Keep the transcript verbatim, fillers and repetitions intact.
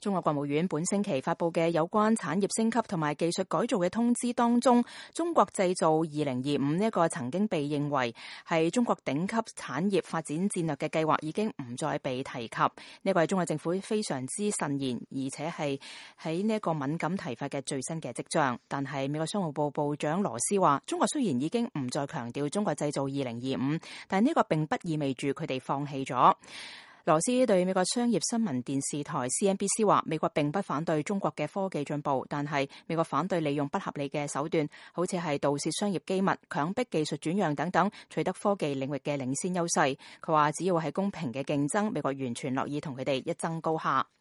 中國國務院本星期發佈嘅有關產業升級同埋技術改造嘅通知當中，中國製造二零二五呢一個曾經被認為係中國頂級產業發展戰略嘅計劃已經唔再被提及。呢個係中國政府非常之慎言，而且係喺呢一個敏感提法嘅最新嘅跡象。但係美國商務部部長羅斯話，中國雖然已經唔再強調中國製造二零二五，但係呢個並不意味住佢哋放棄咗。羅斯對美國商業新聞電視台 C N B C 話，美國並不反對中國嘅科技進步，但係美國反對利用不合理嘅手段，好似係盜竊商業機密、強迫技術轉讓等等，取得科技領域嘅領先優勢。佢話只要係公平嘅競爭，美國完全樂意同佢哋一爭高下。